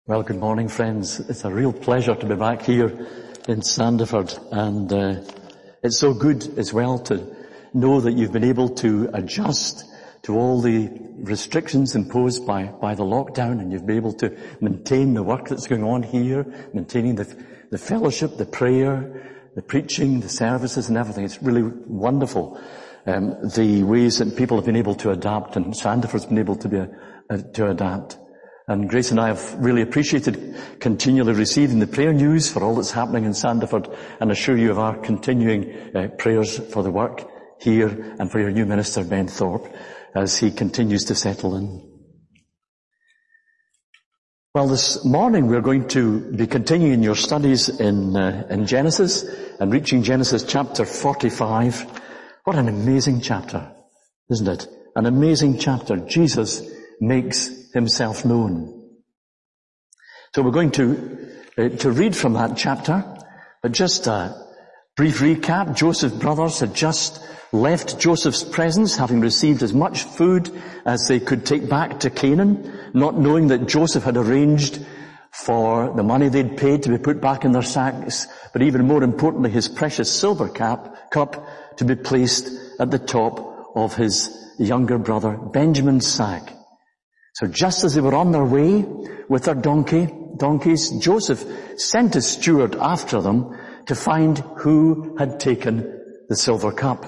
Well, good morning, friends. It's a real pleasure to be back here in Sandiford, and it's so good as well to know that you've been able to adjust to all the restrictions imposed by the lockdown, and you've been able to maintain the work that's going on here, maintaining the fellowship, the prayer, the preaching, the services and everything. It's really wonderful, the ways that people have been able to adapt, and Sandiford's been able to adapt. And Grace and I have really appreciated continually receiving the prayer news for all that's happening in Sandiford, and assure you of our continuing prayers for the work here and for your new minister, Ben Thorpe, as he continues to settle in. Well, this morning we're going to be continuing your studies in Genesis and reaching Genesis chapter 45. What an amazing chapter, isn't it? An amazing chapter. Jesus makes himself known. So we're going to read from that chapter, but just a brief recap. Joseph's brothers had just left Joseph's presence, having received as much food as they could take back to Canaan, not knowing that Joseph had arranged for the money they'd paid to be put back in their sacks, but even more importantly, his precious silver cup to be placed at the top of his younger brother Benjamin's sack. So just as they were on their way with their donkeys, Joseph sent a steward after them to find who had taken the silver cup.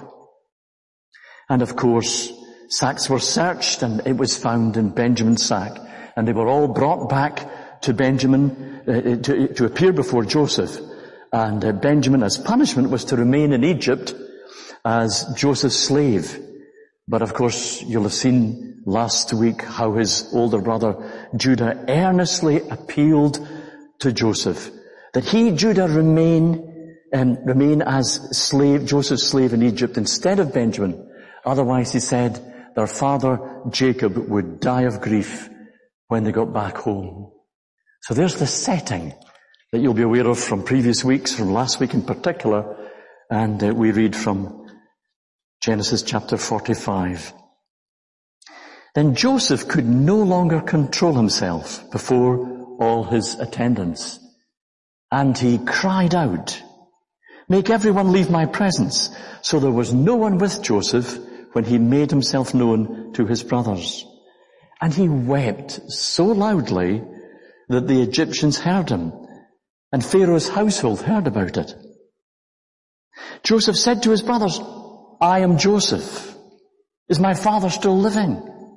And of course, sacks were searched, and it was found in Benjamin's sack, and they were all brought back to Benjamin to appear before Joseph. And Benjamin, as punishment, was to remain in Egypt as Joseph's slave. But of course, you'll have seen last week how his older brother Judah earnestly appealed to Joseph that he, Judah, remain as slave, Joseph's slave in Egypt instead of Benjamin. Otherwise, he said, their father Jacob would die of grief when they got back home. So there's the setting that you'll be aware of from previous weeks, from last week in particular, and we read from Genesis chapter 45. Then Joseph could no longer control himself before all his attendants, and he cried out, "Make everyone leave my presence." So there was no one with Joseph when he made himself known to his brothers. And he wept so loudly that the Egyptians heard him, and Pharaoh's household heard about it. Joseph said to his brothers, "I am Joseph. Is my father still living?"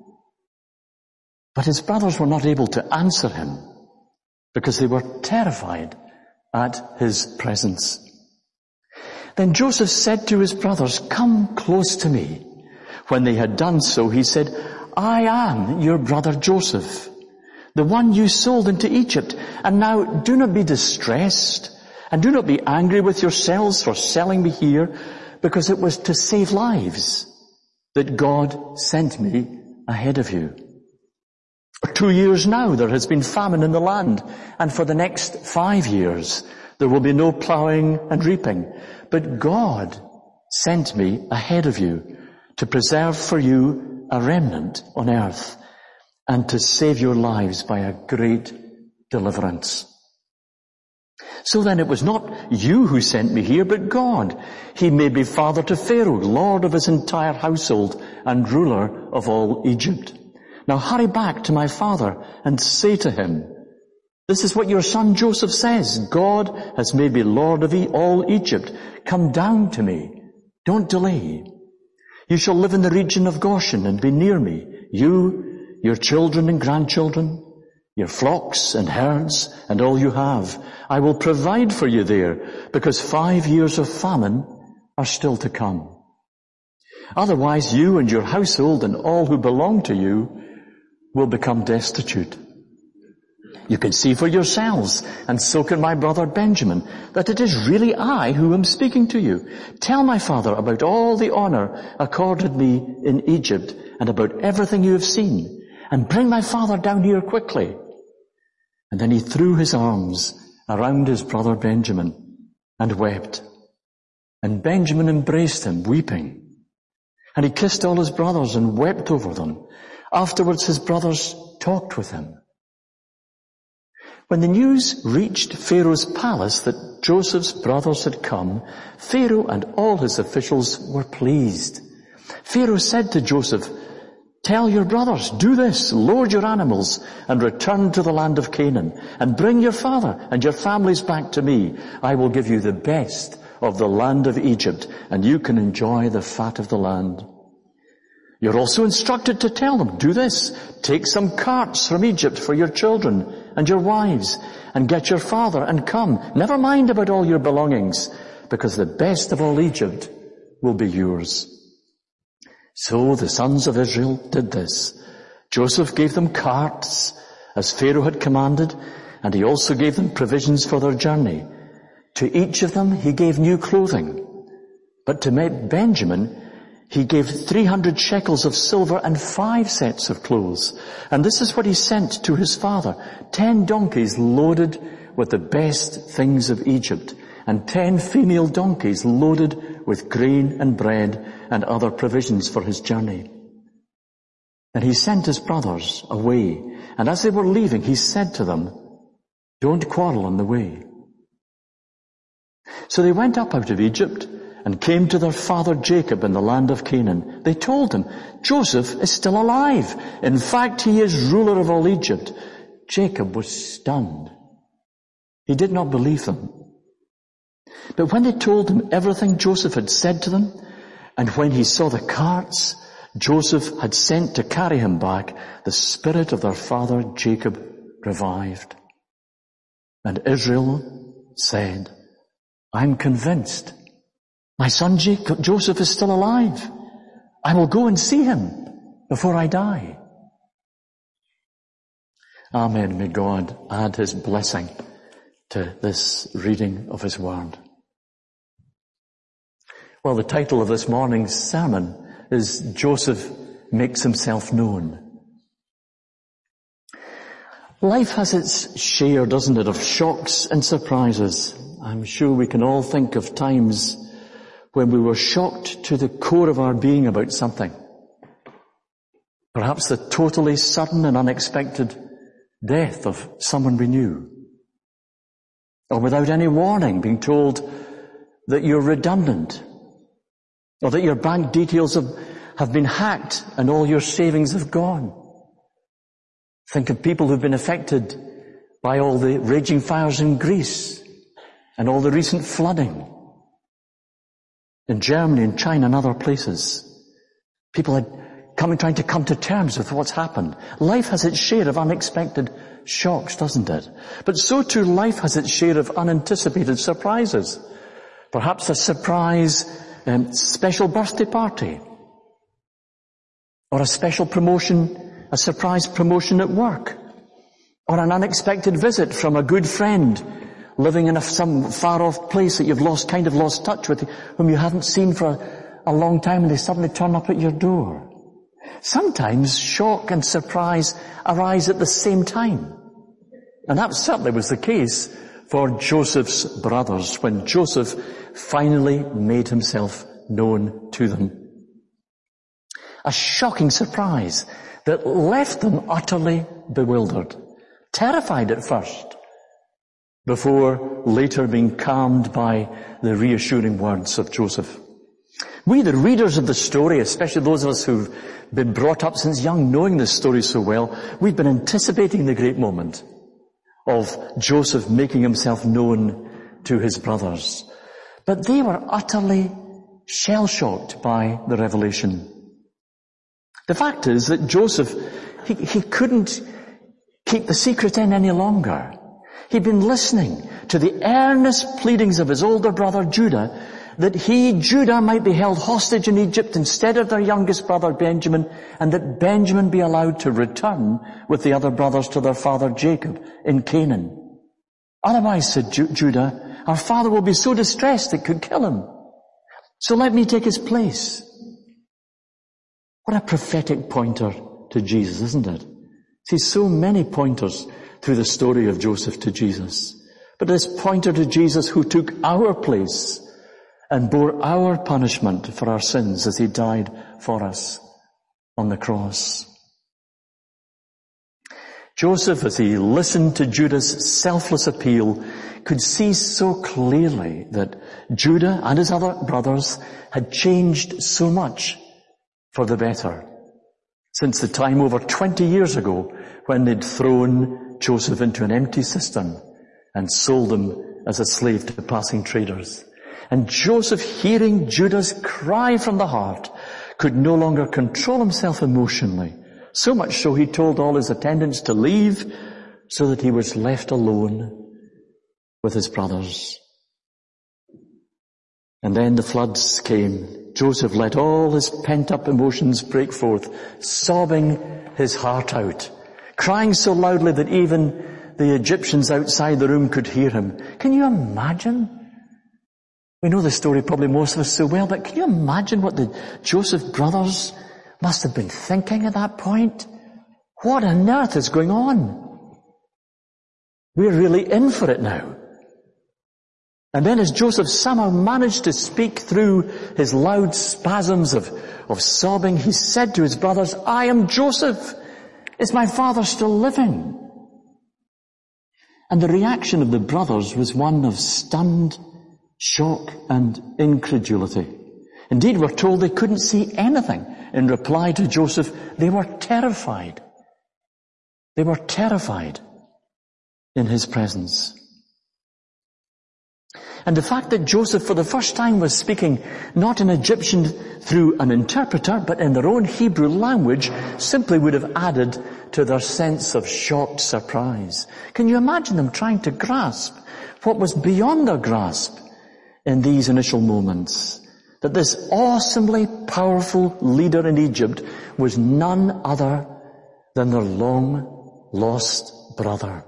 But his brothers were not able to answer him because they were terrified at his presence. Then Joseph said to his brothers, "Come close to me." When they had done so, he said, "I am your brother Joseph, the one you sold into Egypt. And now do not be distressed, and do not be angry with yourselves for selling me here, because it was to save lives that God sent me ahead of you. For 2 years now there has been famine in the land, and for the next 5 years there will be no plowing and reaping. But God sent me ahead of you to preserve for you a remnant on earth, and to save your lives by a great deliverance. So then it was not you who sent me here, but God. He made me father to Pharaoh, lord of his entire household, and ruler of all Egypt. Now hurry back to my father and say to him, 'This is what your son Joseph says. God has made me lord of all Egypt. Come down to me. Don't delay. You shall live in the region of Goshen and be near me, you, your children and grandchildren, your flocks and herds, and all you have. I will provide for you there, because 5 years of famine are still to come. Otherwise you and your household and all who belong to you will become destitute. You can see for yourselves, and so can my brother Benjamin, that it is really I who am speaking to you. Tell my father about all the honor accorded me in Egypt, and about everything you have seen, and bring my father down here quickly.' And then he threw his arms around his brother Benjamin and wept. And Benjamin embraced him, weeping. And he kissed all his brothers and wept over them. Afterwards his brothers talked with him. When the news reached Pharaoh's palace that Joseph's brothers had come, Pharaoh and all his officials were pleased. Pharaoh said to Joseph, "Tell your brothers, do this, load your animals and return to the land of Canaan and bring your father and your families back to me. I will give you the best of the land of Egypt and you can enjoy the fat of the land." You're also instructed to tell them, "Do this, take some carts from Egypt for your children and your wives and get your father and come. Never mind about all your belongings because the best of all Egypt will be yours." So the sons of Israel did this. Joseph gave them carts as Pharaoh had commanded, and he also gave them provisions for their journey. To each of them he gave new clothing, but to Benjamin he gave 300 shekels of silver and 5 sets of clothes. And this is what he sent to his father: 10 donkeys loaded with the best things of Egypt, and 10 female donkeys loaded with grain and bread and other provisions for his journey. And he sent his brothers away, and as they were leaving, he said to them, "Don't quarrel on the way." So they went up out of Egypt and came to their father Jacob in the land of Canaan. They told him, "Joseph is still alive. In fact, he is ruler of all Egypt." Jacob was stunned. He did not believe them. But when they told him everything Joseph had said to them, and when he saw the carts Joseph had sent to carry him back, the spirit of their father Jacob revived. And Israel said, "I'm convinced. My son Joseph is still alive. I will go and see him before I die." Amen. May God add his blessing to this reading of his word. Well, the title of this morning's sermon is Joseph Makes Himself Known. Life has its share, doesn't it, of shocks and surprises. I'm sure we can all think of times when we were shocked to the core of our being about something. Perhaps the totally sudden and unexpected death of someone we knew. Or without any warning, being told that you're redundant, or that your bank details have been hacked and all your savings have gone. Think of people who've been affected by all the raging fires in Greece and all the recent flooding in Germany and China and other places. People trying to come to terms with what's happened. Life has its share of unexpected shocks, doesn't it? But so too life has its share of unanticipated surprises. Perhaps a surprise special birthday party, or a special promotion, a surprise promotion at work, or an unexpected visit from a good friend living in some far-off place that you've lost touch with, whom you haven't seen for a long time, and they suddenly turn up at your door. Sometimes shock and surprise arise at the same time. And that certainly was the case for Joseph's brothers when Joseph finally made himself known to them. A shocking surprise that left them utterly bewildered, terrified at first, before later being calmed by the reassuring words of Joseph. We, the readers of the story, especially those of us who've been brought up since young knowing this story so well, we've been anticipating the great moment of Joseph making himself known to his brothers. But they were utterly shell-shocked by the revelation. The fact is that Joseph, he couldn't keep the secret in any longer. He'd been listening to the earnest pleadings of his older brother Judah that he, Judah, might be held hostage in Egypt instead of their youngest brother Benjamin, and that Benjamin be allowed to return with the other brothers to their father Jacob in Canaan. Otherwise, said Judah, our father will be so distressed it could kill him. So let me take his place. What a prophetic pointer to Jesus, isn't it? See, so many pointers through the story of Joseph to Jesus. But this pointer to Jesus who took our place and bore our punishment for our sins as he died for us on the cross. Joseph, as he listened to Judah's selfless appeal, could see so clearly that Judah and his other brothers had changed so much for the better since the time over 20 years ago when they'd thrown Joseph into an empty cistern and sold him as a slave to passing traders. And Joseph, hearing Judah's cry from the heart, could no longer control himself emotionally. So much so he told all his attendants to leave so that he was left alone with his brothers. And then the floods came. Joseph let all his pent-up emotions break forth, sobbing his heart out, crying so loudly that even the Egyptians outside the room could hear him. Can you imagine? We know the story probably most of us so well, but can you imagine what the Joseph brothers must have been thinking at that point? What on earth is going on? We're really in for it now. And then as Joseph somehow managed to speak through his loud spasms of sobbing, he said to his brothers, "I am Joseph. Is my father still living?" And the reaction of the brothers was one of stunned shock and incredulity. Indeed, we're told they couldn't see anything in reply to Joseph. They were terrified. They were terrified in his presence. And the fact that Joseph for the first time was speaking not in Egyptian through an interpreter, but in their own Hebrew language, simply would have added to their sense of shocked surprise. Can you imagine them trying to grasp what was beyond their grasp in these initial moments? That this awesomely powerful leader in Egypt was none other than their long-lost brother.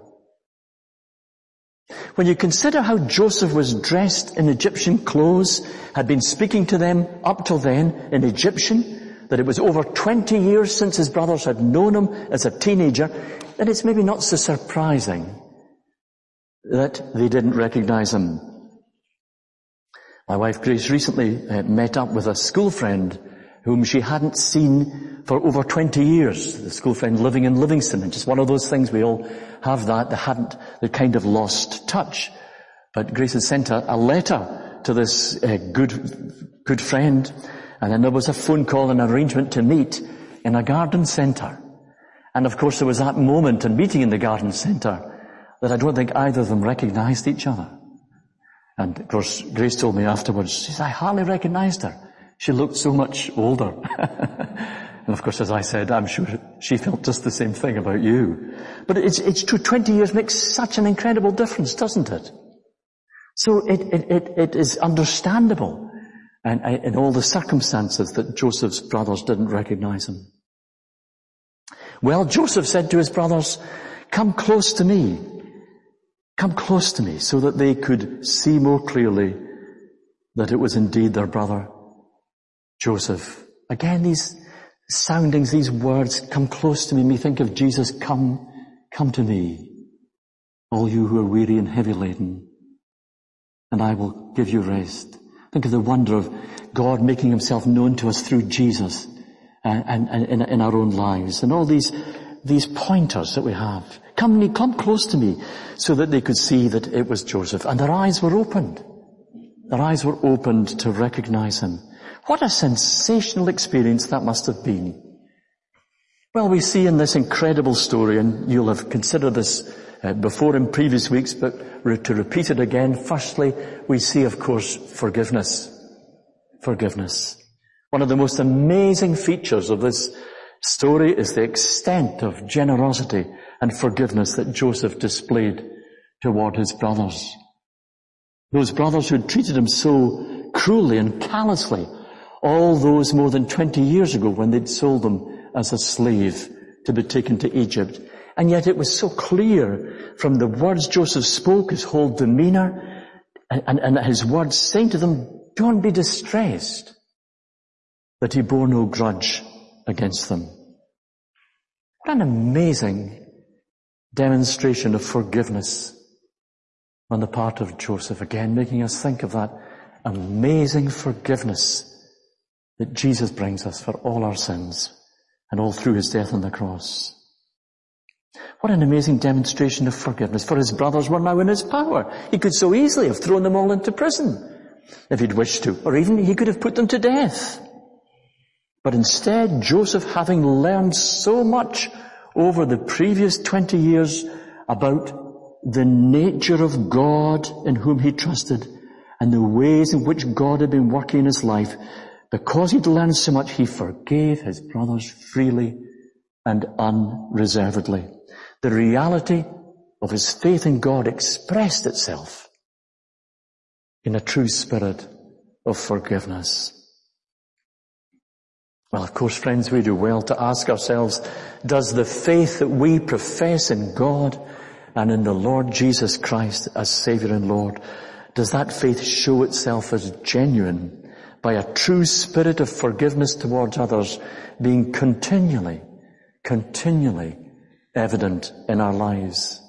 When you consider how Joseph was dressed in Egyptian clothes, had been speaking to them up till then in Egyptian, that it was over 20 years since his brothers had known him as a teenager, then it's maybe not so surprising that they didn't recognize him. My wife Grace recently met up with a school friend whom she hadn't seen for over 20 years. The school friend living in Livingston. And just one of those things, we all have that. They kind of lost touch. But Grace had sent a letter to this good friend. And then there was a phone call and arrangement to meet in a garden centre. And of course there was that moment in meeting in the garden centre that I don't think either of them recognised each other. And of course Grace told me afterwards, she said, I hardly recognised her. She looked so much older. And of course, as I said, I'm sure she felt just the same thing about you. But it's true, 20 years makes such an incredible difference, doesn't it? So it is understandable and in all the circumstances that Joseph's brothers didn't recognize him. Well, Joseph said to his brothers, come close to me. Come close to me, so that they could see more clearly that it was indeed their brother Joseph. Again, these soundings, these words, come close to me. Me think of Jesus, come to me, all you who are weary and heavy laden, and I will give you rest. Think of the wonder of God making himself known to us through Jesus and in our own lives, and all these pointers that we have. Come close to me, so that they could see that it was Joseph. And their eyes were opened. Their eyes were opened to recognize him. What a sensational experience that must have been. Well, we see in this incredible story, and you'll have considered this before in previous weeks, but to repeat it again, firstly, we see, of course, forgiveness. Forgiveness. One of the most amazing features of this story is the extent of generosity and forgiveness that Joseph displayed toward his brothers. Those brothers who had treated him so cruelly and callously, all those more than 20 years ago when they'd sold him as a slave to be taken to Egypt. And yet it was so clear from the words Joseph spoke, his whole demeanour, and his words saying to them, don't be distressed, that he bore no grudge against them. What an amazing demonstration of forgiveness on the part of Joseph, again making us think of that amazing forgiveness that Jesus brings us for all our sins and all through his death on the cross. What an amazing demonstration of forgiveness, for his brothers were now in his power. He could so easily have thrown them all into prison if he'd wished to, or even he could have put them to death. But instead, Joseph, having learned so much over the previous 20 years about the nature of God in whom he trusted and the ways in which God had been working in his life, because he'd learned so much, he forgave his brothers freely and unreservedly. The reality of his faith in God expressed itself in a true spirit of forgiveness. Well, of course, friends, we do well to ask ourselves, does the faith that we profess in God and in the Lord Jesus Christ as Saviour and Lord, does that faith show itself as genuine by a true spirit of forgiveness towards others being continually evident in our lives?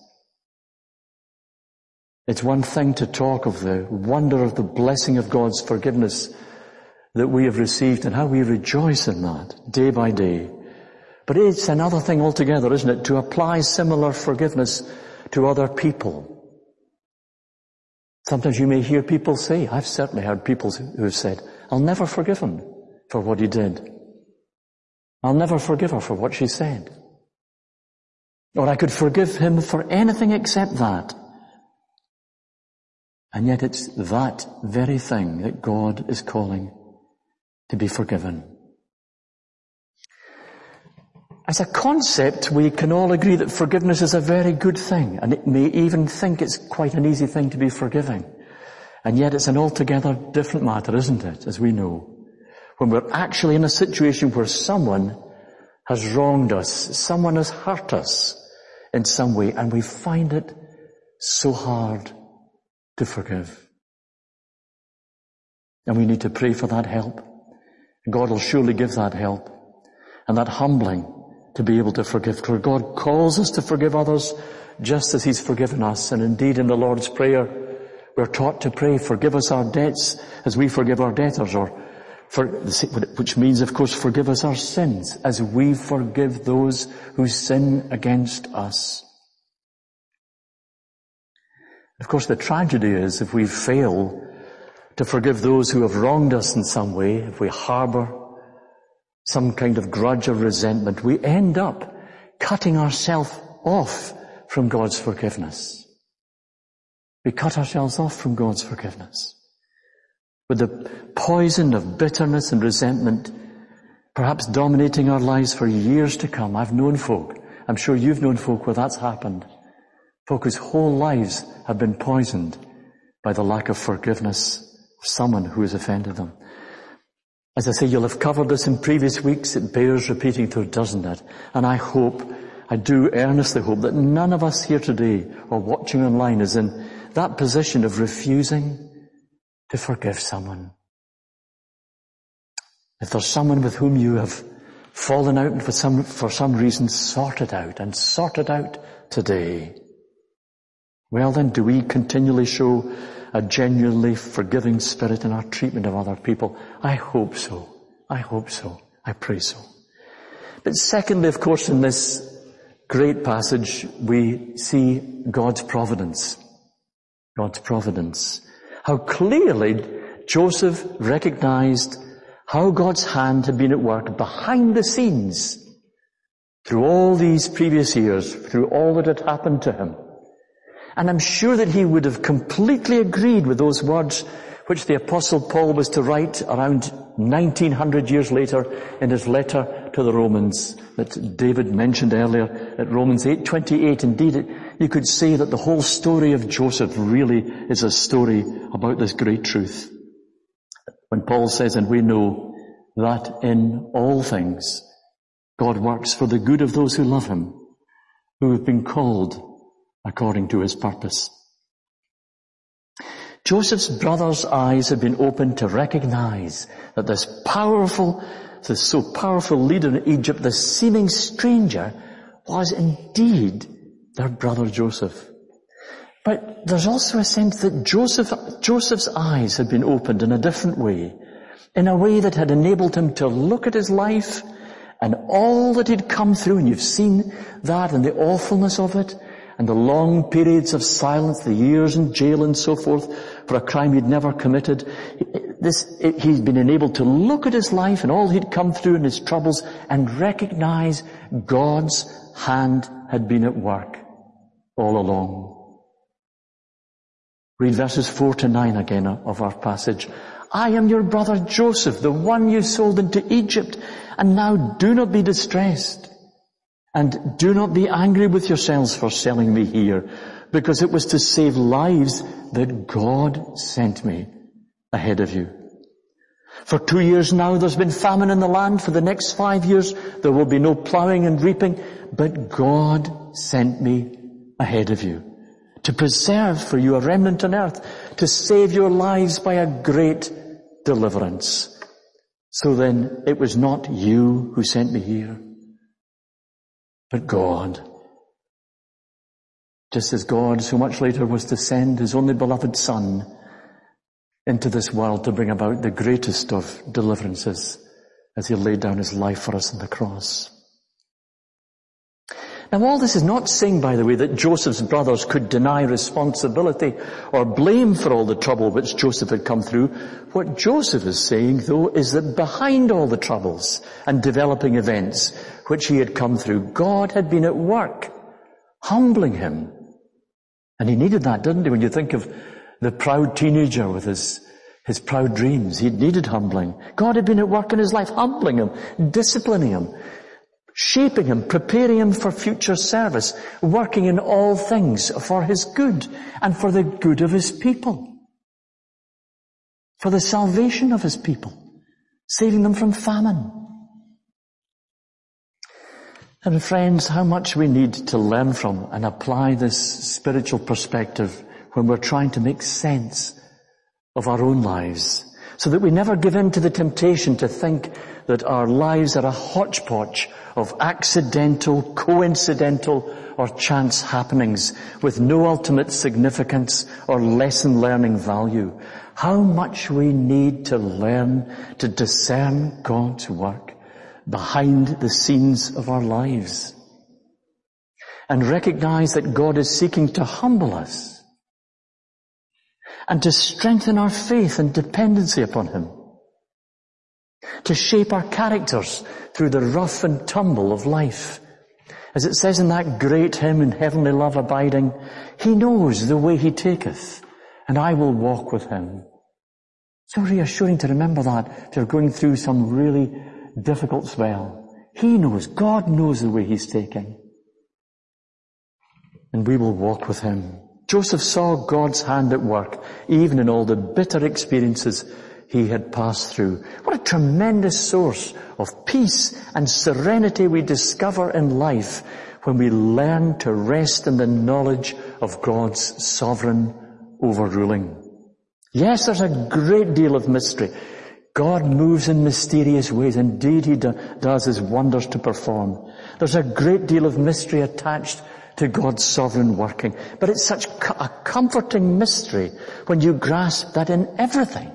It's one thing to talk of the wonder of the blessing of God's forgiveness that we have received and how we rejoice in that day by day. But it's another thing altogether, isn't it, to apply similar forgiveness to other people. Sometimes you may hear people say, I've certainly heard people who have said, I'll never forgive him for what he did. I'll never forgive her for what she said. Or I could forgive him for anything except that. And yet it's that very thing that God is calling to be forgiven. As a concept, we can all agree that forgiveness is a very good thing, and it may even think it's quite an easy thing to be forgiving. And yet it's an altogether different matter, isn't it, as we know, when we're actually in a situation where someone has wronged us, someone has hurt us in some way, and we find it so hard to forgive. And we need to pray for that help. God will surely give that help and that humbling to be able to forgive. For God calls us to forgive others just as he's forgiven us. And indeed in the Lord's Prayer, we're taught to pray, forgive us our debts as we forgive our debtors, which means, of course, forgive us our sins as we forgive those who sin against us. Of course, the tragedy is if we fail to forgive those who have wronged us in some way, if we harbour some kind of grudge or resentment, we end up cutting ourselves off from God's forgiveness. We cut ourselves off from God's forgiveness. With the poison of bitterness and resentment perhaps dominating our lives for years to come. I've known folk, I'm sure you've known folk where that's happened. Folk whose whole lives have been poisoned by the lack of forgiveness of someone who has offended them. As I say, you'll have covered this in previous weeks. It bears repeating to, doesn't it? And I do earnestly hope that none of us here today or watching online is in that position of refusing to forgive someone. If there's someone with whom you have fallen out and for some reason sort it out today, well then, do we continually show a genuinely forgiving spirit in our treatment of other people? I hope so. I pray so. But secondly, of course, in this great passage, we see God's providence. God's providence. How clearly Joseph recognized how God's hand had been at work behind the scenes through all these previous years, through all that had happened to him. And I'm sure that he would have completely agreed with those words which the Apostle Paul was to write around 1900 years later in his letter to the Romans that David mentioned earlier at Romans 8:28. Indeed, you could say that the whole story of Joseph really is a story about this great truth. When Paul says, and we know that in all things God works for the good of those who love him, who have been called according to his purpose. Joseph's brothers' eyes had been opened to recognize that this so powerful leader in Egypt, this seeming stranger, was indeed their brother Joseph. But there's also a sense that Joseph's eyes had been opened in a different way, in a way that had enabled him to look at his life and all that he'd come through, and you've seen that and the awfulness of it, and the long periods of silence, the years in jail and so forth, for a crime he'd never committed. He'd been enabled to look at his life and all he'd come through and his troubles and recognize God's hand had been at work all along. Read verses 4 to 9 again of our passage. I am your brother Joseph, the one you sold into Egypt, and now do not be distressed. And do not be angry with yourselves for selling me here, because it was to save lives that God sent me ahead of you. For 2 years now there's been famine in the land. For the next 5 years there will be no plowing and reaping. But God sent me ahead of you to preserve for you a remnant on earth, to save your lives by a great deliverance. So then it was not you who sent me here, but God. Just as God so much later was to send his only beloved Son into this world to bring about the greatest of deliverances as he laid down his life for us on the cross. Now all this is not saying, by the way, that Joseph's brothers could deny responsibility or blame for all the trouble which Joseph had come through. What Joseph is saying, though, is that behind all the troubles and developing events which he had come through, God had been at work, humbling him. And he needed that, didn't he? When you think of the proud teenager with his proud dreams, he needed humbling. God had been at work in his life, humbling him, disciplining him, shaping him, preparing him for future service, working in all things for his good and for the good of his people, for the salvation of his people, saving them from famine. And friends, how much we need to learn from and apply this spiritual perspective when we're trying to make sense of our own lives, so that we never give in to the temptation to think that our lives are a hodgepodge of accidental, coincidental, or chance happenings with no ultimate significance or lesson learning value. How much we need to learn to discern God's work behind the scenes of our lives and recognize that God is seeking to humble us and to strengthen our faith and dependency upon him, to shape our characters through the rough and tumble of life. As it says in that great hymn, In Heavenly Love Abiding, he knows the way he taketh, and I will walk with him. So reassuring to remember that if you're going through some really difficult spell. He knows, God knows the way he's taking. And we will walk with him. Joseph saw God's hand at work, even in all the bitter experiences he had passed through. What a tremendous source of peace and serenity we discover in life when we learn to rest in the knowledge of God's sovereign overruling. Yes, there's a great deal of mystery. God moves in mysterious ways. Indeed, he does his wonders to perform. There's a great deal of mystery attached to God's sovereign working. But it's such a comforting mystery when you grasp that in everything,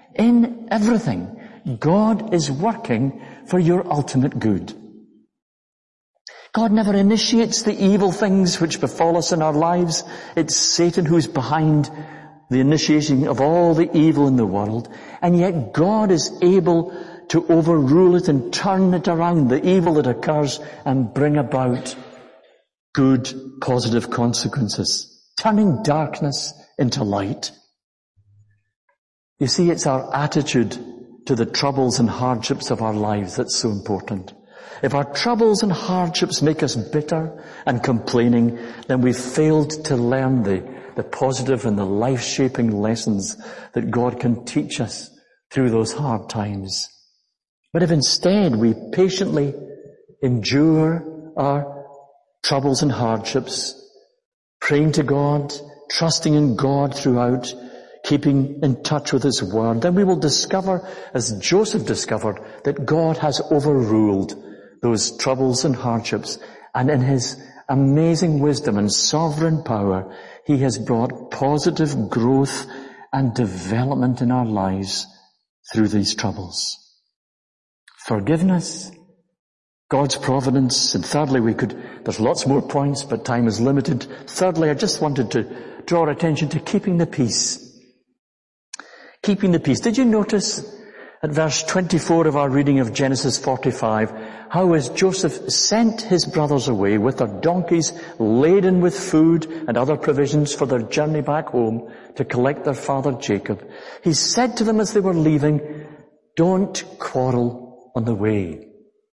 God is working for your ultimate good. God never initiates the evil things which befall us in our lives. It's Satan who's behind the initiation of all the evil in the world. And yet God is able to overrule it and turn it around, the evil that occurs, and bring about good, positive consequences, turning darkness into light. You see, it's our attitude to the troubles and hardships of our lives that's so important. If our troubles and hardships make us bitter and complaining, then we've failed to learn the positive and the life-shaping lessons that God can teach us through those hard times. But if instead we patiently endure our troubles and hardships, praying to God, trusting in God throughout, keeping in touch with his word, then we will discover, as Joseph discovered, that God has overruled those troubles and hardships, and in his amazing wisdom and sovereign power, he has brought positive growth and development in our lives through these troubles. Forgiveness God's providence. And thirdly, there's lots more points, but time is limited. Thirdly, I just wanted to draw our attention to keeping the peace. Keeping the peace. Did you notice at verse 24 of our reading of Genesis 45, how as Joseph sent his brothers away with their donkeys laden with food and other provisions for their journey back home to collect their father Jacob, he said to them as they were leaving, "Don't quarrel on the way."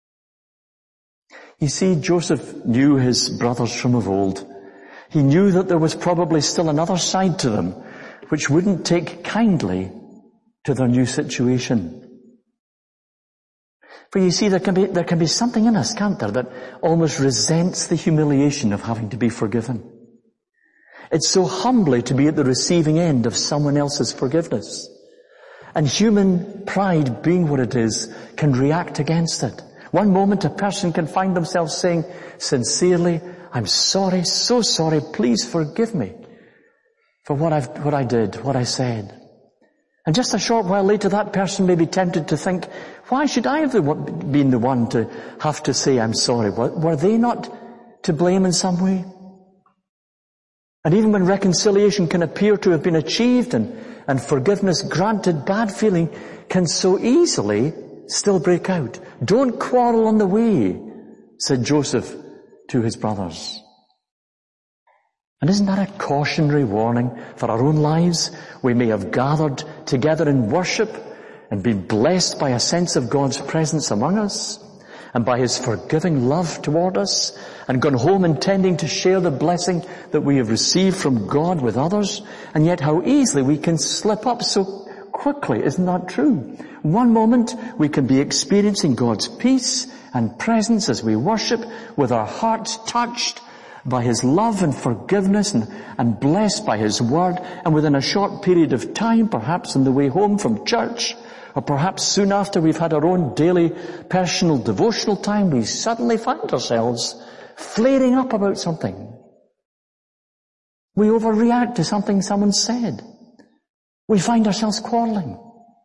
You see, Joseph knew his brothers from of old. He knew that there was probably still another side to them which wouldn't take kindly to their new situation. For you see, there can be something in us, can't there, that almost resents the humiliation of having to be forgiven. It's so humbly to be at the receiving end of someone else's forgiveness. And human pride, being what it is, can react against it. One moment a person can find themselves saying sincerely, "I'm sorry, so sorry, please forgive me for what I did, what I said." And just a short while later that person may be tempted to think, why should I have been the one to have to say I'm sorry? Were they not to blame in some way? And even when reconciliation can appear to have been achieved and forgiveness granted, bad feeling can so easily still break out. "Don't quarrel on the way," said Joseph to his brothers. And isn't that a cautionary warning for our own lives? We may have gathered together in worship and been blessed by a sense of God's presence among us and by His forgiving love toward us, and gone home intending to share the blessing that we have received from God with others, and yet how easily we can slip up so quickly. Isn't that true? One moment we can be experiencing God's peace and presence as we worship, with our hearts touched by His love and forgiveness and blessed by His word, and within a short period of time, perhaps on the way home from church, or perhaps soon after we've had our own daily personal devotional time, we suddenly find ourselves flaring up about something. We overreact to something someone said. We find ourselves quarreling.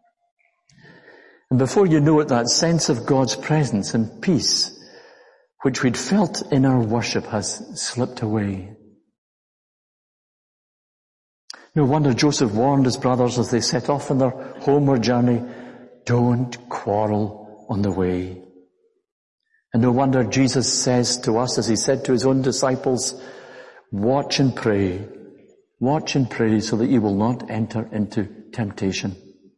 And before you know it, that sense of God's presence and peace which we'd felt in our worship has slipped away. No wonder Joseph warned his brothers as they set off on their homeward journey, "Don't quarrel on the way." And no wonder Jesus says to us, as He said to His own disciples, "Watch and pray. Watch and pray so that you will not enter into temptation."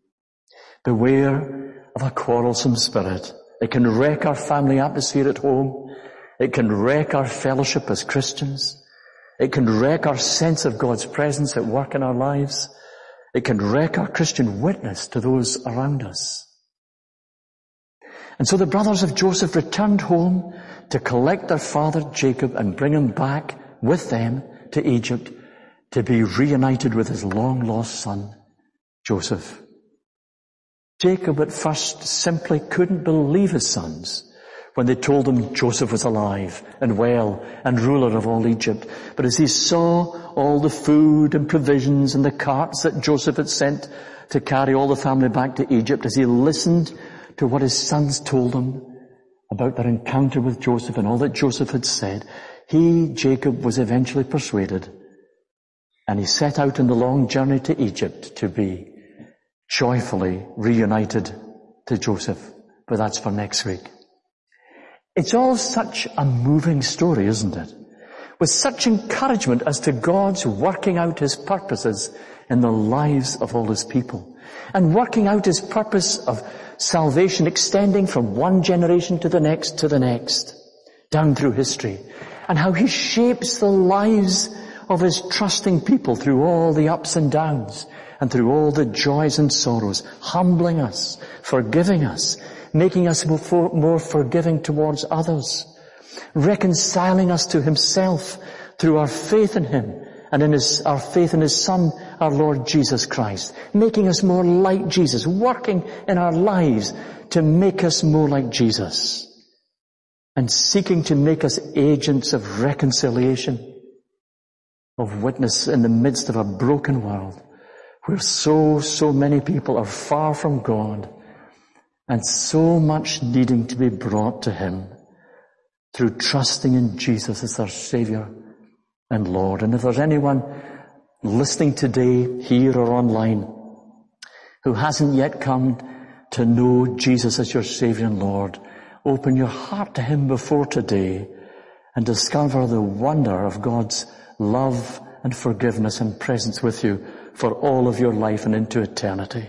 Beware of a quarrelsome spirit. It can wreck our family atmosphere at home. It can wreck our fellowship as Christians. It can wreck our sense of God's presence at work in our lives. It can wreck our Christian witness to those around us. And so the brothers of Joseph returned home to collect their father Jacob and bring him back with them to Egypt to be reunited with his long-lost son, Joseph. Jacob at first simply couldn't believe his sons when they told him Joseph was alive and well and ruler of all Egypt. But as he saw all the food and provisions and the carts that Joseph had sent to carry all the family back to Egypt, as he listened to what his sons told him about their encounter with Joseph and all that Joseph had said, he, Jacob, was eventually persuaded, and he set out on the long journey to Egypt to be joyfully reunited to Joseph. But that's for next week. It's all such a moving story, isn't it? With such encouragement as to God's working out His purposes in the lives of all His people, and working out His purpose of salvation extending from one generation to the next, down through history, and how He shapes the lives of His trusting people through all the ups and downs, and through all the joys and sorrows, humbling us, forgiving us, making us more forgiving towards others, reconciling us to Himself through our faith in Him and in our faith in His Son, our Lord Jesus Christ, making us more like Jesus, working in our lives to make us more like Jesus, and seeking to make us agents of reconciliation, of witness in the midst of a broken world where so many people are far from God and so much needing to be brought to Him. through trusting in Jesus as our Savior and Lord. And if there's anyone listening today, here or online, who hasn't yet come to know Jesus as your Savior and Lord, open your heart to Him before today and discover the wonder of God's love and forgiveness and presence with you for all of your life and into eternity.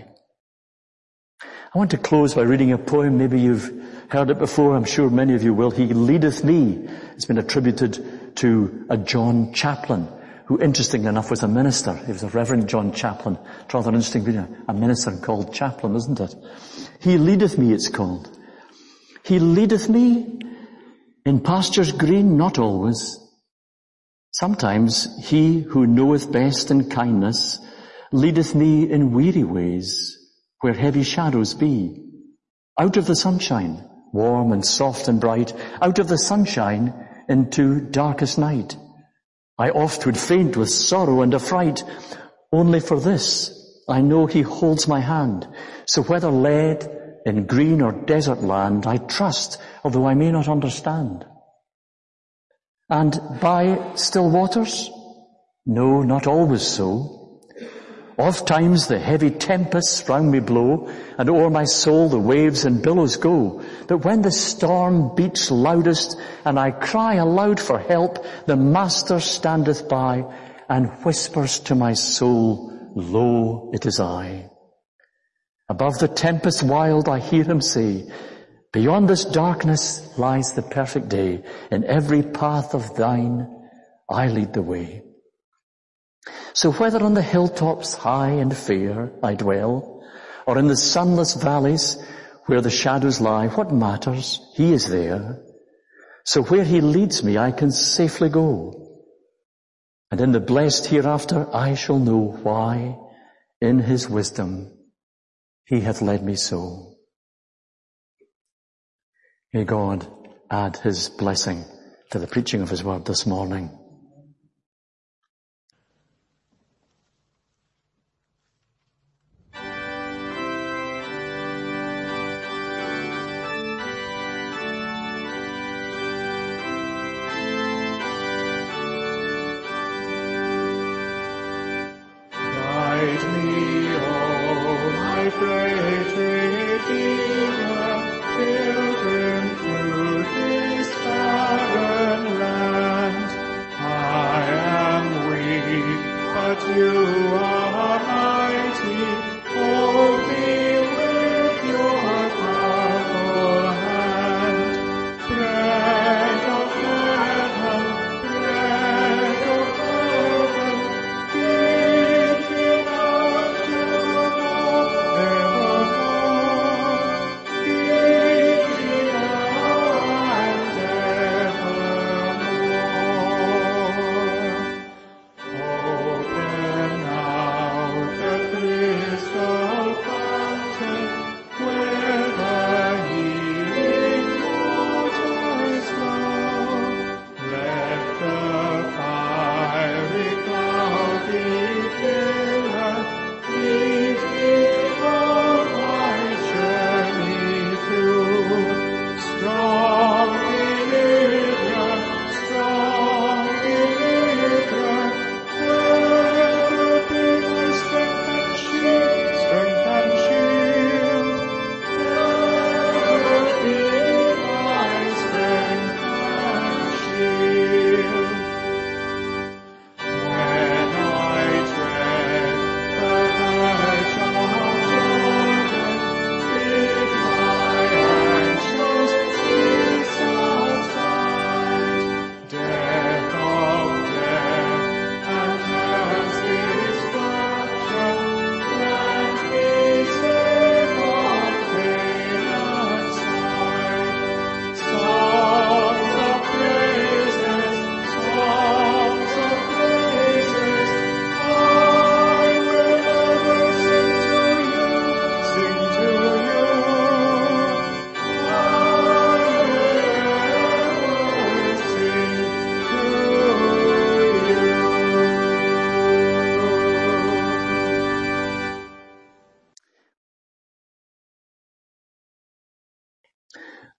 I want to close by reading a poem. Maybe you've heard it before. I'm sure many of you will. He Leadeth Me. It's been attributed to a John Chaplin, who interestingly enough was a minister. He was a Reverend John Chaplin. It's rather interesting being a minister called Chaplin, isn't it? He leadeth me, it's called. He leadeth me in pastures green, not always. Sometimes He who knoweth best in kindness leadeth me in weary ways where heavy shadows be. Out of the sunshine, warm and soft and bright, out of the sunshine into darkest night. I oft would faint with sorrow and affright. Only for this, I know He holds my hand. So whether led in green or desert land, I trust, although I may not understand. And by still waters? No, not always so. Oft times the heavy tempests round me blow, and o'er my soul the waves and billows go. But when the storm beats loudest, and I cry aloud for help, the Master standeth by, and whispers to my soul, Lo, it is I. Above the tempest wild I hear Him say, Beyond this darkness lies the perfect day. In every path of thine I lead the way. So whether on the hilltops high and fair I dwell, or in the sunless valleys where the shadows lie, what matters? He is there. So where He leads me I can safely go. And in the blessed hereafter I shall know why in His wisdom He hath led me so. May God add His blessing to the preaching of His word this morning.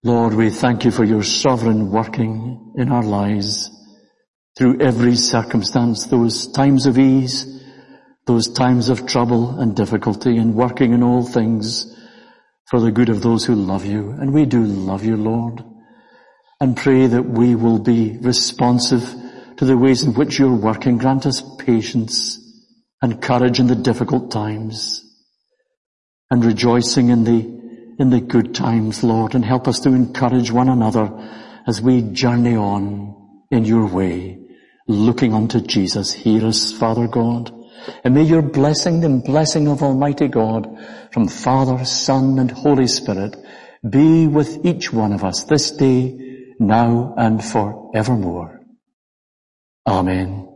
Lord, we thank you for your sovereign working in our lives through every circumstance, those times of ease, those times of trouble and difficulty, and working in all things for the good of those who love you. And we do love you, Lord, and pray that we will be responsive to the ways in which you're working. Grant us patience and courage in the difficult times, and rejoicing in the good times, Lord, and help us to encourage one another as we journey on in your way, looking unto Jesus. Hear us, Father God, and may your blessing and blessing of Almighty God from Father, Son, and Holy Spirit be with each one of us this day, now, and forevermore. Amen.